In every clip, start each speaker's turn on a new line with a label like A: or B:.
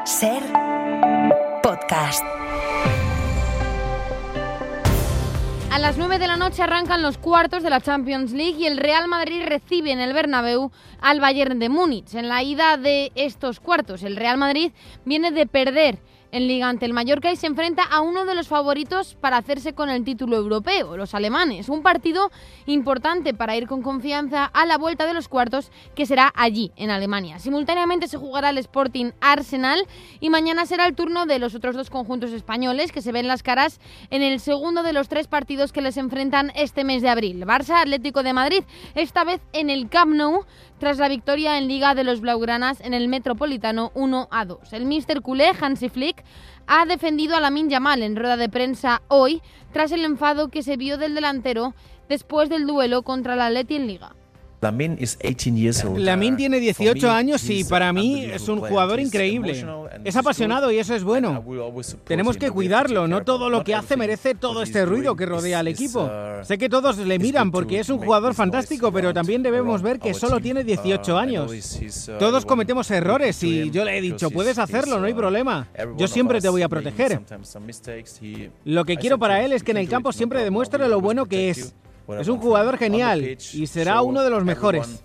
A: Ser podcast.
B: A las 9 de la noche arrancan los cuartos de la Champions League y el Real Madrid recibe en el Bernabéu al Bayern de Múnich. En la ida de estos cuartos, el Real Madrid viene de perder en Liga ante el Mallorca y se enfrenta a uno de los favoritos para hacerse con el título europeo, los alemanes. Un partido importante para ir con confianza a la vuelta de los cuartos, que será allí, en Alemania. Simultáneamente se jugará el Sporting Arsenal y mañana será el turno de los otros dos conjuntos españoles que se ven las caras en el segundo de los 3 partidos que les enfrentan este mes de abril. Barça Atlético de Madrid, esta vez en el Camp Nou, tras la victoria en Liga de los Blaugranas en el Metropolitano 1-2. El míster culé, Hansi Flick, ha defendido a Lamine Yamal en rueda de prensa hoy tras el enfado que se vio del delantero después del duelo contra el Atleti en Liga.
C: Lamine tiene 18 años y para mí es un jugador increíble. Es apasionado y eso es bueno. Tenemos que cuidarlo, no todo lo que hace merece todo este ruido que rodea al equipo. Sé que todos le miran porque es un jugador fantástico, pero también debemos ver que solo tiene 18 años. Todos cometemos errores y yo le he dicho, puedes hacerlo, no hay problema. Yo siempre te voy a proteger. Lo que quiero para él es que en el campo siempre demuestre lo bueno que es. Es un jugador genial y será uno de los mejores.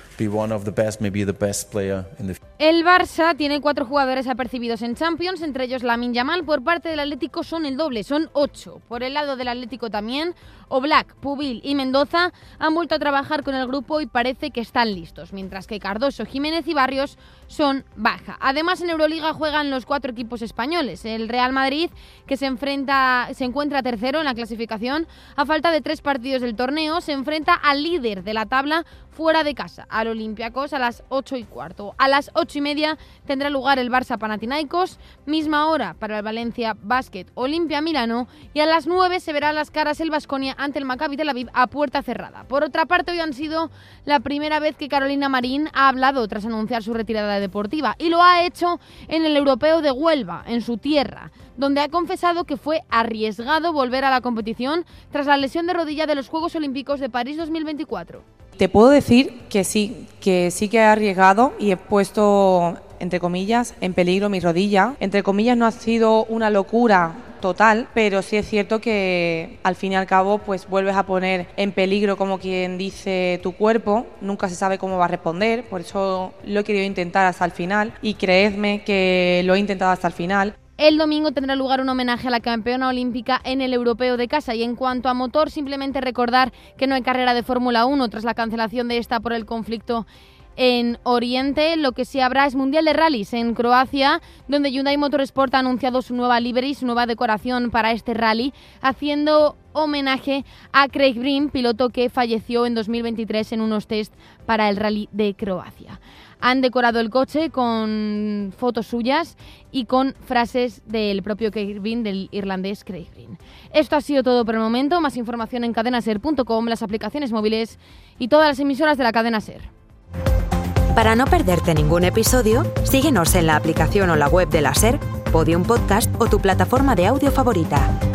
B: El Barça tiene 4 jugadores apercibidos en Champions, entre ellos Lamine Yamal. Por parte del Atlético son el doble, son 8. Por el lado del Atlético también, Oblak, Pubil y Mendoza han vuelto a trabajar con el grupo y parece que están listos, mientras que Cardoso, Jiménez y Barrios son baja. Además, en Euroliga juegan los 4 equipos españoles. El Real Madrid, que se encuentra tercero en la clasificación, a falta de 3 partidos del torneo, se enfrenta al líder de la tabla fuera de casa, al Olympiacos, a las 8:15. A las 8:30 tendrá lugar el Barça Panathinaikos, misma hora para el Valencia Basket Olimpia Milano, y a las 9 se verán las caras el Baskonia ante el Maccabi Tel Aviv a puerta cerrada. Por otra parte, hoy han sido la primera vez que Carolina Marín ha hablado tras anunciar su retirada deportiva, y lo ha hecho en el Europeo de Huelva, en su tierra, donde ha confesado que fue arriesgado volver a la competición tras la lesión de rodilla de los Juegos Olímpicos de París 2024.
D: Te puedo decir que sí que he arriesgado y he puesto, entre comillas, en peligro mi rodilla. Entre comillas, no ha sido una locura total, pero sí es cierto que al fin y al cabo pues vuelves a poner en peligro, como quien dice, tu cuerpo. Nunca se sabe cómo va a responder, por eso lo he querido intentar hasta el final y creedme que lo he intentado hasta el final.
B: El domingo tendrá lugar un homenaje a la campeona olímpica en el Europeo de casa. Y en cuanto a motor, simplemente recordar que no hay carrera de Fórmula 1 tras la cancelación de esta por el conflicto en Oriente. Lo que sí habrá es Mundial de Rallys en Croacia, donde Hyundai Motorsport ha anunciado su nueva livery, su nueva decoración para este rally, haciendo homenaje a Craig Breen, piloto que falleció en 2023 en unos test para el rally de Croacia. Han decorado el coche con fotos suyas y con frases del propio Craig Breen, del irlandés Craig Breen. Esto ha sido todo por el momento. Más información en cadenaser.com, las aplicaciones móviles y todas las emisoras de la cadena SER.
A: Para no perderte ningún episodio, síguenos en la aplicación o la web de la SER, Podium Podcast o tu plataforma de audio favorita.